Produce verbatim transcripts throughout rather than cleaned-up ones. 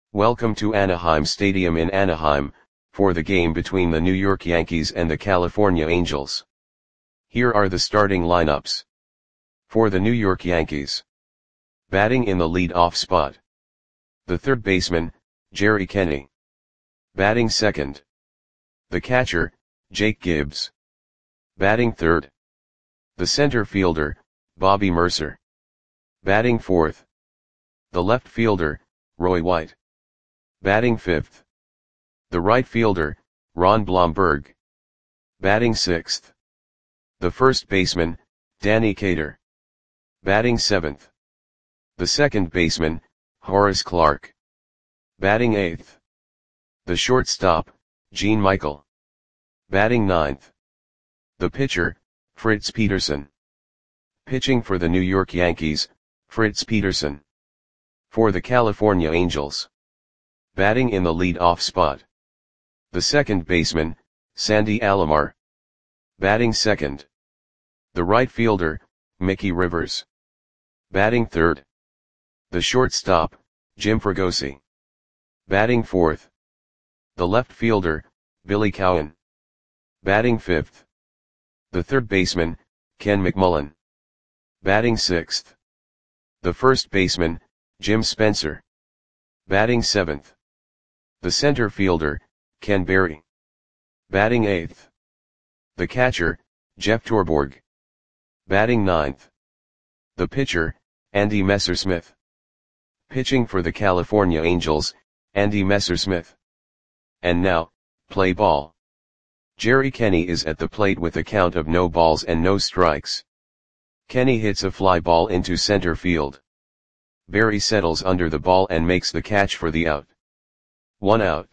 Welcome to Anaheim Stadium in Anaheim, for the game between the New York Yankees and the California Angels. Here are the starting lineups. For the New York Yankees. Batting in the lead-off spot. The third baseman, Jerry Kenney. Batting second. The catcher, Jake Gibbs. Batting third. The center fielder, Bobby Murcer. Batting fourth. The left fielder, Roy White. Batting fifth. The right fielder, Ron Blomberg. Batting sixth. The first baseman, Danny Cater. Batting seventh. The second baseman, Horace Clarke. Batting eighth. The shortstop, Gene Michael. Batting ninth. The pitcher, Fritz Peterson. Pitching for the New York Yankees, Fritz Peterson. For the California Angels. Batting in the lead-off spot. The second baseman, Sandy Alomar. Batting second. The right fielder, Mickey Rivers. Batting third. The shortstop, Jim Fregosi. Batting fourth. The left fielder, Billy Cowan. Batting fifth. The third baseman, Ken McMullen. Batting sixth. The first baseman, Jim Spencer. Batting seventh. The center fielder, Ken Berry. Batting eighth. The catcher, Jeff Torborg. Batting ninth. The pitcher, Andy Messersmith. Pitching for the California Angels, Andy Messersmith. And now, play ball. Jerry Kenney is at the plate with a count of no balls and no strikes. Kenney hits a fly ball into center field. Berry settles under the ball and makes the catch for the out. One out.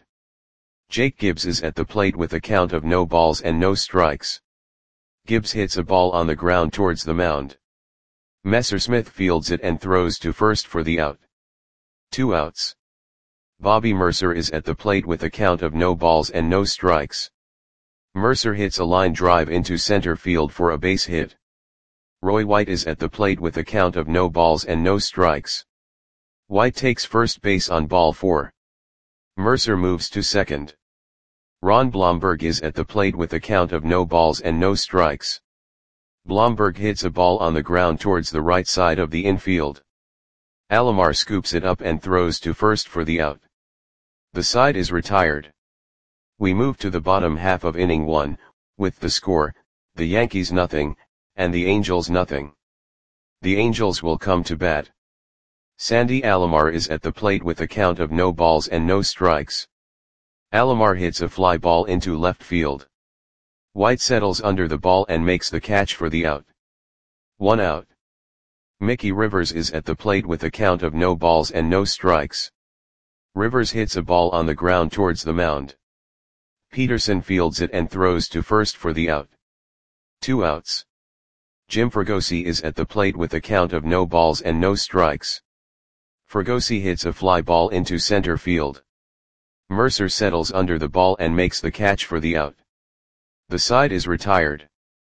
Jake Gibbs is at the plate with a count of no balls and no strikes. Gibbs hits a ball on the ground towards the mound. Messersmith fields it and throws to first for the out. Two outs. Bobby Murcer is at the plate with a count of no balls and no strikes. Murcer hits a line drive into center field for a base hit. Roy White is at the plate with a count of no balls and no strikes. White takes first base on ball four. Murcer moves to second. Ron Blomberg is at the plate with a count of no balls and no strikes. Blomberg hits a ball on the ground towards the right side of the infield. Alomar scoops it up and throws to first for the out. The side is retired. We move to the bottom half of inning one, with the score, the Yankees nothing, and the Angels nothing. The Angels will come to bat. Sandy Alomar is at the plate with a count of no balls and no strikes. Alomar hits a fly ball into left field. White settles under the ball and makes the catch for the out. One out. Mickey Rivers is at the plate with a count of no balls and no strikes. Rivers hits a ball on the ground towards the mound. Peterson fields it and throws to first for the out. Two outs. Jim Fregosi is at the plate with a count of no balls and no strikes. Fregosi hits a fly ball into center field. Murcer settles under the ball and makes the catch for the out. The side is retired.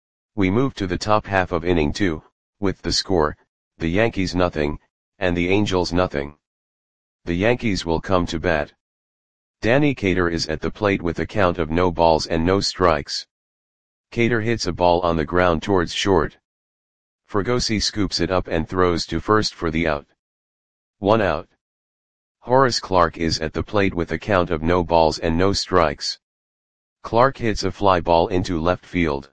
We move to the top half of inning two, with the score, the Yankees nothing, and the Angels nothing. The Yankees will come to bat. Danny Cater is at the plate with a count of no balls and no strikes. Cater hits a ball on the ground towards short. Fregosi scoops it up and throws to first for the out. One out. Horace Clarke is at the plate with a count of no balls and no strikes. Clarke hits a fly ball into left field.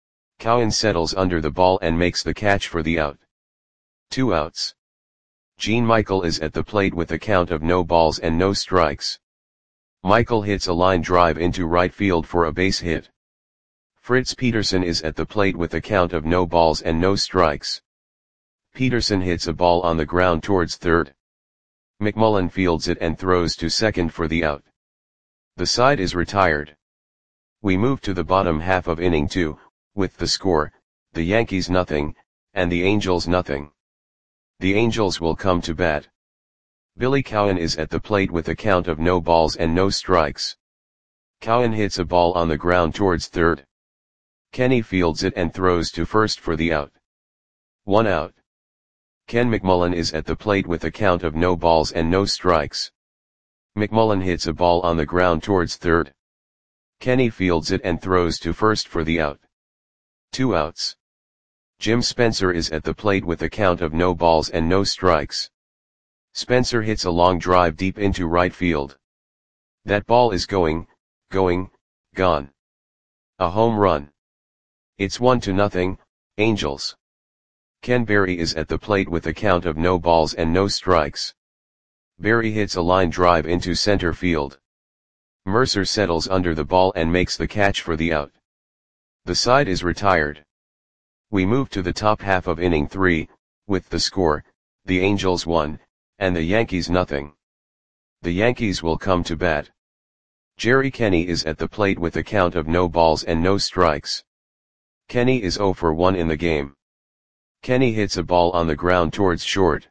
Cowan settles under the ball and makes the catch for the out. Two outs. Gene Michael is at the plate with a count of no balls and no strikes. Michael hits a line drive into right field for a base hit. Fritz Peterson is at the plate with a count of no balls and no strikes. Peterson hits a ball on the ground towards third. McMullen fields it and throws to second for the out. The side is retired. We move to the bottom half of inning two, with the score, the Yankees nothing, and the Angels nothing. The Angels will come to bat. Billy Cowan is at the plate with a count of no balls and no strikes. Cowan hits a ball on the ground towards third. Kenney fields it and throws to first for the out. One out. Ken McMullen is at the plate with a count of no balls and no strikes. McMullen hits a ball on the ground towards third. Kenny fields it and throws to first for the out. Two outs. Jim Spencer is at the plate with a count of no balls and no strikes. Spencer hits a long drive deep into right field. That ball is going, going, gone. A home run. It's one to nothing, Angels. Ken Berry is at the plate with a count of no balls and no strikes. Berry hits a line drive into center field. Mercer settles under the ball and makes the catch for the out. The side is retired. We move to the top half of inning three, with the score, the Angels one, and the Yankees nothing. The Yankees will come to bat. Jerry Kenny is at the plate with a count of no balls and no strikes. Kenny is oh for one in the game. Kenny hits a ball on the ground towards short.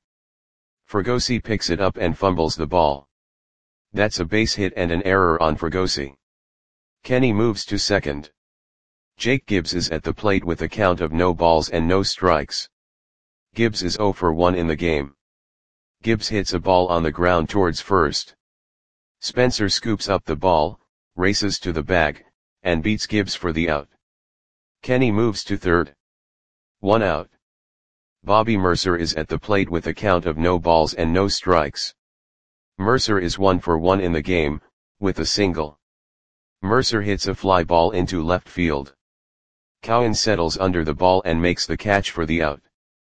Fregosi picks it up and fumbles the ball. That's a base hit and an error on Fregosi. Kenny moves to second. Jake Gibbs is at the plate with a count of no balls and no strikes. Gibbs is oh for one in the game. Gibbs hits a ball on the ground towards first. Spencer scoops up the ball, races to the bag, and beats Gibbs for the out. Kenny moves to third. One out. Bobby Mercer is at the plate with a count of no balls and no strikes. Mercer is one for one in the game, with a single. Mercer hits a fly ball into left field. Cowan settles under the ball and makes the catch for the out.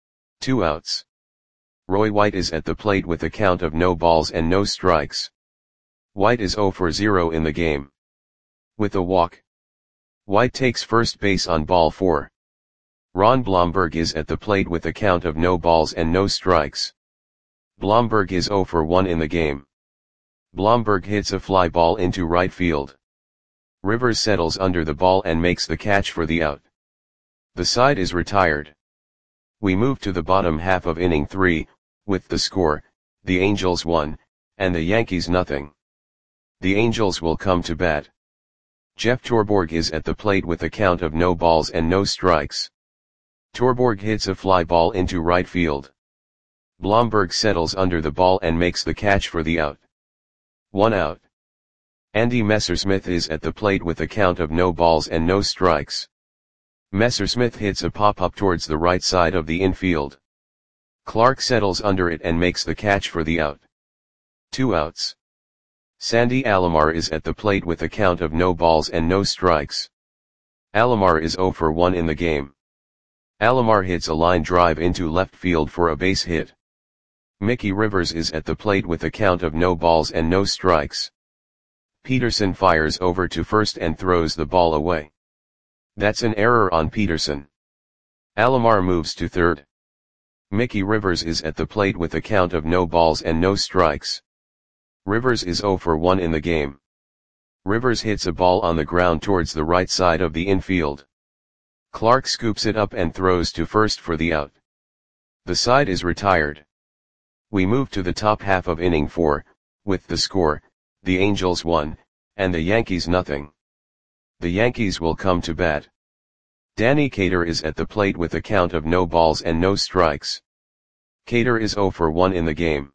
Two outs. Roy White is at the plate with a count of no balls and no strikes. White is oh for zero in the game. With a walk. White takes first base on ball four. Ron Blomberg is at the plate with a count of no balls and no strikes. Blomberg is oh for one in the game. Blomberg hits a fly ball into right field. Rivers settles under the ball and makes the catch for the out. The side is retired. We move to the bottom half of inning three, with the score, the Angels one, and the Yankees nothing. The Angels will come to bat. Jeff Torborg is at the plate with a count of no balls and no strikes. Torborg hits a fly ball into right field. Blomberg settles under the ball and makes the catch for the out. One out. Andy Messersmith is at the plate with a count of no balls and no strikes. Messersmith hits a pop-up towards the right side of the infield. Clark settles under it and makes the catch for the out. Two outs. Sandy Alomar is at the plate with a count of no balls and no strikes. Alomar is oh for one in the game. Alomar hits a line drive into left field for a base hit. Mickey Rivers is at the plate with a count of no balls and no strikes. Peterson fires over to first and throws the ball away. That's an error on Peterson. Alomar moves to third. Mickey Rivers is at the plate with a count of no balls and no strikes. Rivers is oh for one in the game. Rivers hits a ball on the ground towards the right side of the infield. Clark scoops it up and throws to first for the out. The side is retired. We move to the top half of inning four, with the score, the Angels one, and the Yankees nothing. The Yankees will come to bat. Danny Cater is at the plate with a count of no balls and no strikes. Cater is oh for one in the game.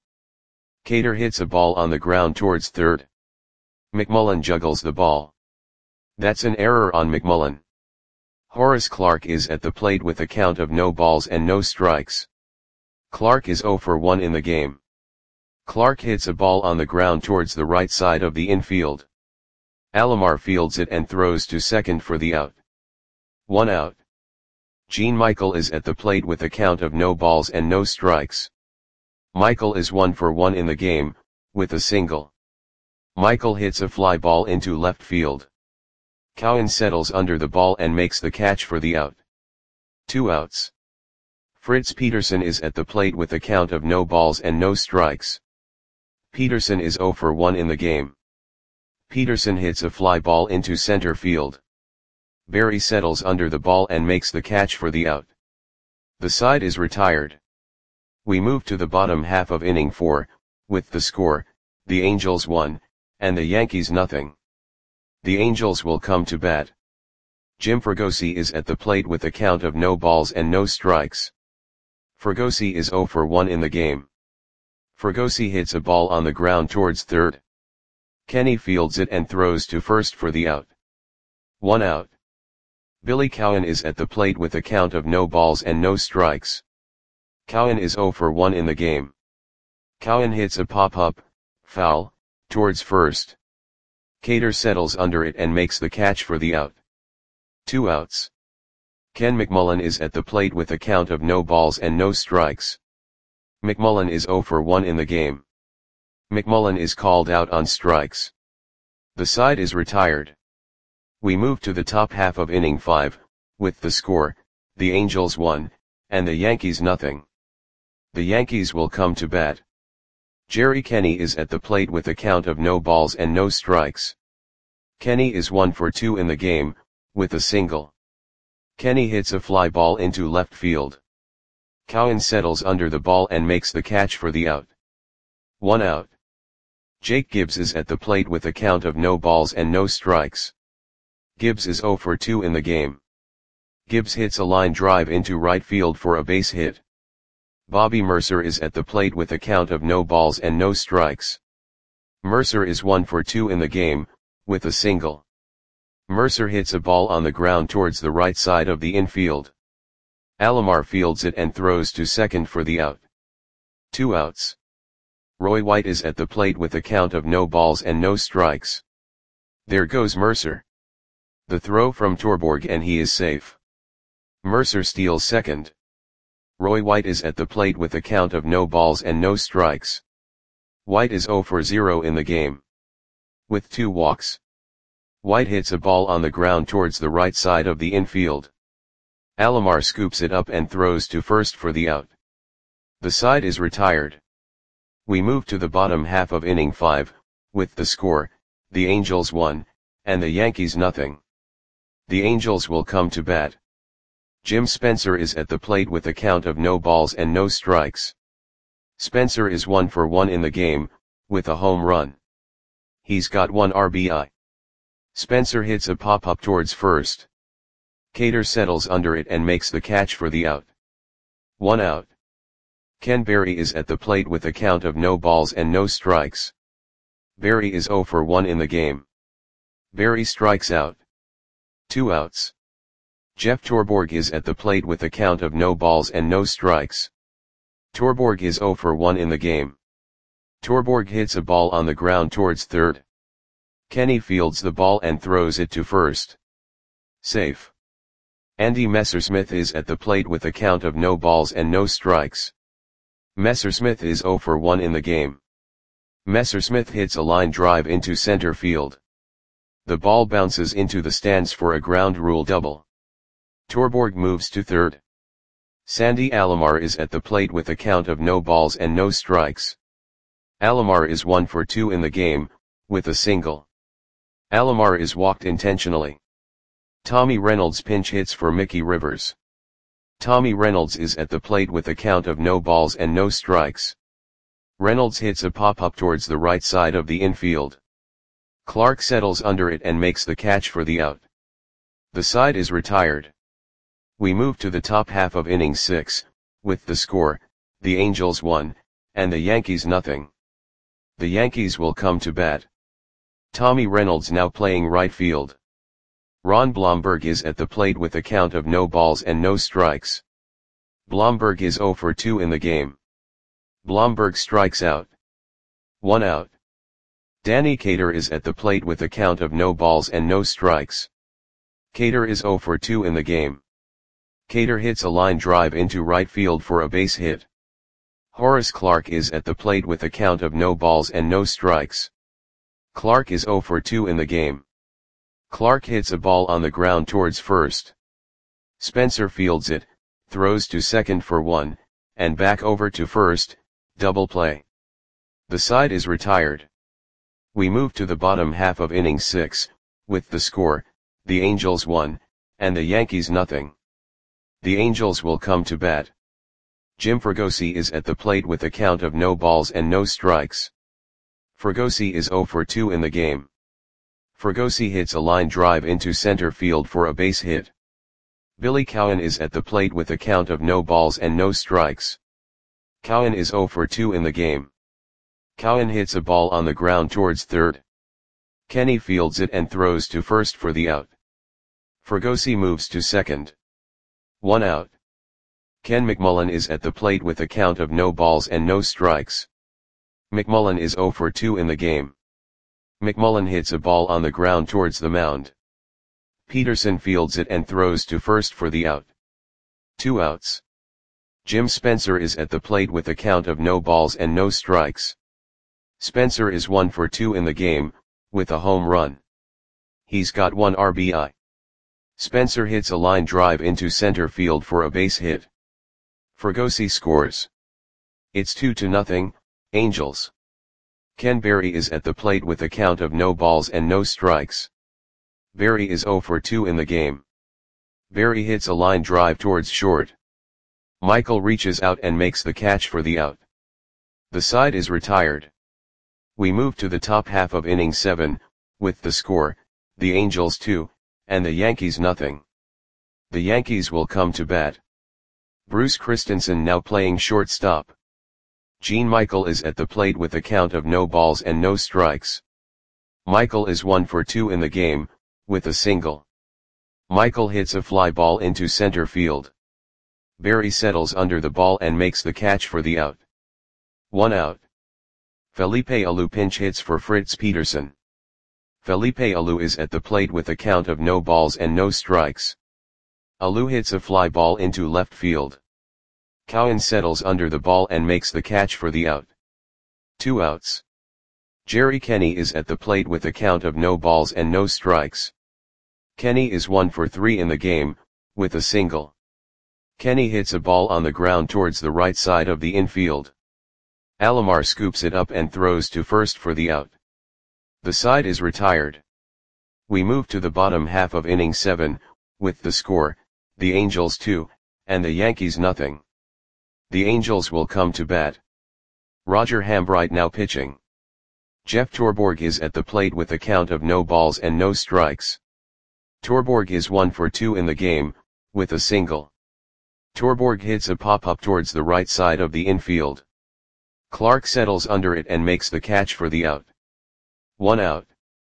Cater hits a ball on the ground towards third. McMullen juggles the ball. That's an error on McMullen. Horace Clark is at the plate with a count of no balls and no strikes. Clark is oh for one in the game. Clark hits a ball on the ground towards the right side of the infield. Alomar fields it and throws to second for the out. One out. Gene Michael is at the plate with a count of no balls and no strikes. Michael is one for one in the game, with a single. Michael hits a fly ball into left field. Cowan settles under the ball and makes the catch for the out. Two outs. Fritz Peterson is at the plate with a count of no balls and no strikes. Peterson is oh for one in the game. Peterson hits a fly ball into center field. Berry settles under the ball and makes the catch for the out. The side is retired. We move to the bottom half of inning four, with the score, the Angels one, and the Yankees nothing. The Angels will come to bat. Jim Fregosi is at the plate with a count of no balls and no strikes. Fregosi is oh for one in the game. Fregosi hits a ball on the ground towards third. Kenny fields it and throws to first for the out. One out. Billy Cowan is at the plate with a count of no balls and no strikes. Cowan is zero for one in the game. Cowan hits a pop-up, foul, towards first. Cater settles under it and makes the catch for the out. Two outs. Ken McMullen is at the plate with a count of no balls and no strikes. McMullen is zero for one in the game. McMullen is called out on strikes. The side is retired. We move to the top half of inning five, with the score, the Angels one, and the Yankees nothing. The Yankees will come to bat. Jerry Kenny is at the plate with a count of no balls and no strikes. Kenny is one for two in the game, with a single. Kenny hits a fly ball into left field. Cowan settles under the ball and makes the catch for the out. One out. Jake Gibbs is at the plate with a count of no balls and no strikes. Gibbs is zero for two in the game. Gibbs hits a line drive into right field for a base hit. Bobby Mercer is at the plate with a count of no balls and no strikes. Mercer is one for two in the game, with a single. Mercer hits a ball on the ground towards the right side of the infield. Alomar fields it and throws to second for the out. Two outs. Roy White is at the plate with a count of no balls and no strikes. There goes Mercer. The throw from Torborg and he is safe. Mercer steals second. Roy White is at the plate with a count of no balls and no strikes. White is zero for zero in the game. With two walks. White hits a ball on the ground towards the right side of the infield. Alomar scoops it up and throws to first for the out. The side is retired. We move to the bottom half of inning five, with the score, the Angels one, and the Yankees nothing. The Angels will come to bat. Jim Spencer is at the plate with a count of no balls and no strikes. Spencer is one for one in the game, with a home run. He's got one R B I. Spencer hits a pop-up towards first. Cater settles under it and makes the catch for the out. One out. Ken Berry is at the plate with a count of no balls and no strikes. Berry is zero for one in the game. Berry strikes out. Two outs. Jeff Torborg is at the plate with a count of no balls and no strikes. Torborg is zero for one in the game. Torborg hits a ball on the ground towards third. Kenny fields the ball and throws it to first. Safe. Andy Messersmith is at the plate with a count of no balls and no strikes. Messersmith is zero for one in the game. Messersmith hits a line drive into center field. The ball bounces into the stands for a ground rule double. Torborg moves to third. Sandy Alomar is at the plate with a count of no balls and no strikes. Alomar is one for two in the game, with a single. Alomar is walked intentionally. Tommy Reynolds pinch hits for Mickey Rivers. Tommy Reynolds is at the plate with a count of no balls and no strikes. Reynolds hits a pop-up towards the right side of the infield. Clark settles under it and makes the catch for the out. The side is retired. We move to the top half of inning six, with the score, the Angels one, and the Yankees nothing. The Yankees will come to bat. Tommy Reynolds now playing right field. Ron Blomberg is at the plate with a count of no balls and no strikes. Blomberg is zero for two in the game. Blomberg strikes out. One out. Danny Cater is at the plate with a count of no balls and no strikes. Cater is zero for two in the game. Cater hits a line drive into right field for a base hit. Horace Clarke is at the plate with a count of no balls and no strikes. Clarke is zero for two in the game. Clarke hits a ball on the ground towards first. Spencer fields it, throws to second for one, and back over to first, double play. The side is retired. We move to the bottom half of inning six, with the score, the Angels one, and the Yankees nothing. The Angels will come to bat. Jim Fregosi is at the plate with a count of no balls and no strikes. Fregosi is zero for two in the game. Fregosi hits a line drive into center field for a base hit. Billy Cowan is at the plate with a count of no balls and no strikes. Cowan is zero for two in the game. Cowan hits a ball on the ground towards third. Kenny fields it and throws to first for the out. Fregosi moves to second. One out. Ken McMullen is at the plate with a count of no balls and no strikes. McMullen is zero for two in the game. McMullen hits a ball on the ground towards the mound. Peterson fields it and throws to first for the out. Two outs. Jim Spencer is at the plate with a count of no balls and no strikes. Spencer is one for two in the game, with a home run. He's got one R B I. Spencer hits a line drive into center field for a base hit. Fregosi scores. It's two to nothing, Angels. Ken Berry is at the plate with a count of no balls and no strikes. Berry is zero for two in the game. Berry hits a line drive towards short. Michael reaches out and makes the catch for the out. The side is retired. We move to the top half of inning seven, with the score, the Angels two, and the Yankees nothing. The Yankees will come to bat. Bruce Christensen now playing shortstop. Gene Michael is at the plate with a count of no balls and no strikes. Michael is one for two in the game, with a single. Michael hits a fly ball into center field. Berry settles under the ball and makes the catch for the out. One out. Felipe Alou pinch hits for Fritz Peterson. Felipe Alou is at the plate with a count of no balls and no strikes. Alou hits a fly ball into left field. Cowan settles under the ball and makes the catch for the out. Two outs. Jerry Kenny is at the plate with a count of no balls and no strikes. Kenny is one for three in the game, with a single. Kenny hits a ball on the ground towards the right side of the infield. Alomar scoops it up and throws to first for the out. The side is retired. We move to the bottom half of inning seven, with the score, the Angels two, and the Yankees nothing. The Angels will come to bat. Roger Hambright now pitching. Jeff Torborg is at the plate with a count of no balls and no strikes. Torborg is one for two in the game, with a single. Torborg hits a pop-up towards the right side of the infield. Clark settles under it and makes the catch for the out. One out.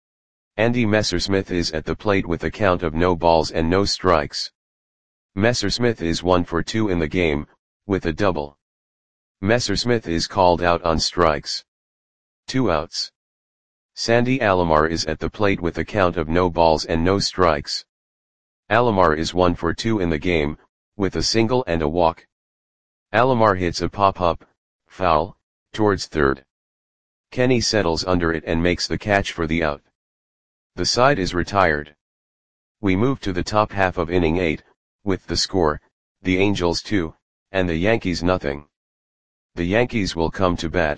Andy Messersmith is at the plate with a count of no balls and no strikes. Messersmith is one for two in the game, with a double. Messersmith is called out on strikes. Two outs. Sandy Alomar is at the plate with a count of no balls and no strikes. Alomar is one for two in the game, with a single and a walk. Alomar hits a pop-up, foul, towards third. Kenny settles under it and makes the catch for the out. The side is retired. We move to the top half of inning eight, with the score, the Angels two, and the Yankees nothing. The Yankees will come to bat.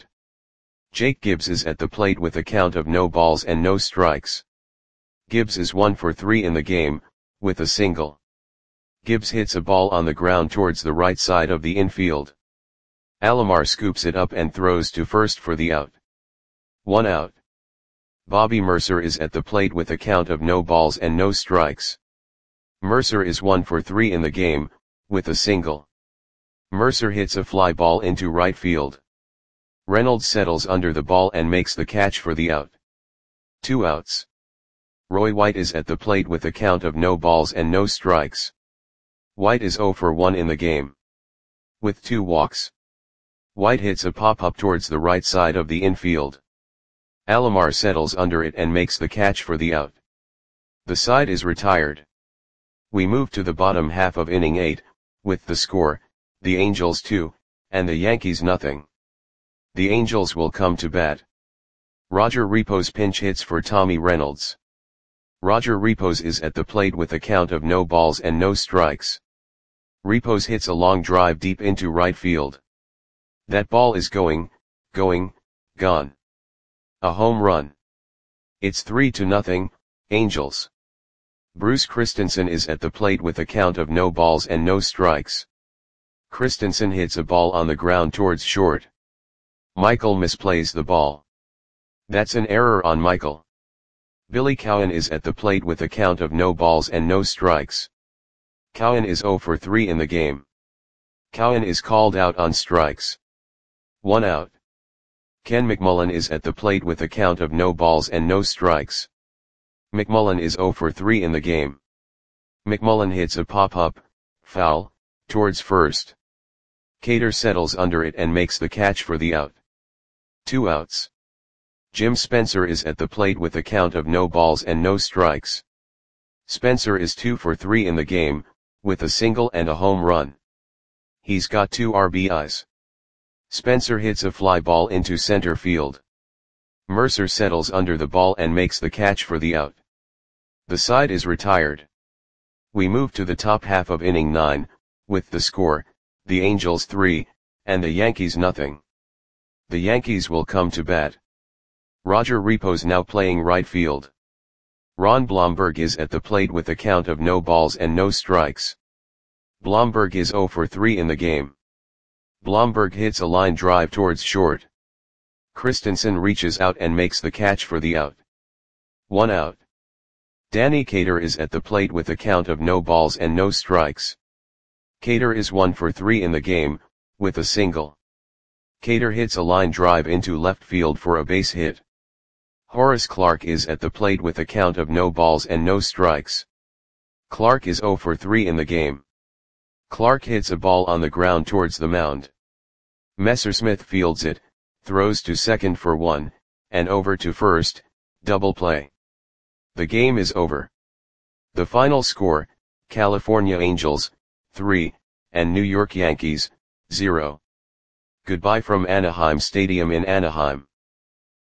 Jake Gibbs is at the plate with a count of no balls and no strikes. Gibbs is one for three in the game, with a single. Gibbs hits a ball on the ground towards the right side of the infield. Alomar scoops it up and throws to first for the out. One out. Bobby Mercer is at the plate with a count of no balls and no strikes. Mercer is one for three in the game, with a single. Mercer hits a fly ball into right field. Reynolds settles under the ball and makes the catch for the out. Two outs. Roy White is at the plate with a count of no balls and no strikes. White is zero for one in the game. With two walks. White hits a pop-up towards the right side of the infield. Alomar settles under it and makes the catch for the out. The side is retired. We move to the bottom half of inning eight, with the score, the Angels two, and the Yankees nothing. The Angels will come to bat. Roger Repos pinch hits for Tommy Reynolds. Roger Repos is at the plate with a count of no balls and no strikes. Repos hits a long drive deep into right field. That ball is going, going, gone. A home run. It's three to nothing, Angels. Bruce Christensen is at the plate with a count of no balls and no strikes. Christensen hits a ball on the ground towards short. Michael misplays the ball. That's an error on Michael. Billy Cowan is at the plate with a count of no balls and no strikes. Cowan is zero for three in the game. Cowan is called out on strikes. One out. Ken McMullen is at the plate with a count of no balls and no strikes. McMullen is zero for three in the game. McMullen hits a pop-up, foul, towards first. Cater settles under it and makes the catch for the out. Two outs. Jim Spencer is at the plate with a count of no balls and no strikes. Spencer is two for three in the game, with a single and a home run. He's got two R B Is. Spencer hits a fly ball into center field. Mercer settles under the ball and makes the catch for the out. The side is retired. We move to the top half of inning nine, with the score, the Angels three, and the Yankees nothing. The Yankees will come to bat. Roger Repo's now playing right field. Ron Blomberg is at the plate with a count of no balls and no strikes. Blomberg is zero for three in the game. Blomberg hits a line drive towards short. Christensen reaches out and makes the catch for the out. One out. Danny Cater is at the plate with a count of no balls and no strikes. Cater is one for three in the game, with a single. Cater hits a line drive into left field for a base hit. Horace Clarke is at the plate with a count of no balls and no strikes. Clarke is zero for three in the game. Clarke hits a ball on the ground towards the mound. Messersmith fields it, throws to second for one, and over to first, double play. The game is over. The final score, California Angels, three, and New York Yankees, zero. Goodbye from Anaheim Stadium in Anaheim.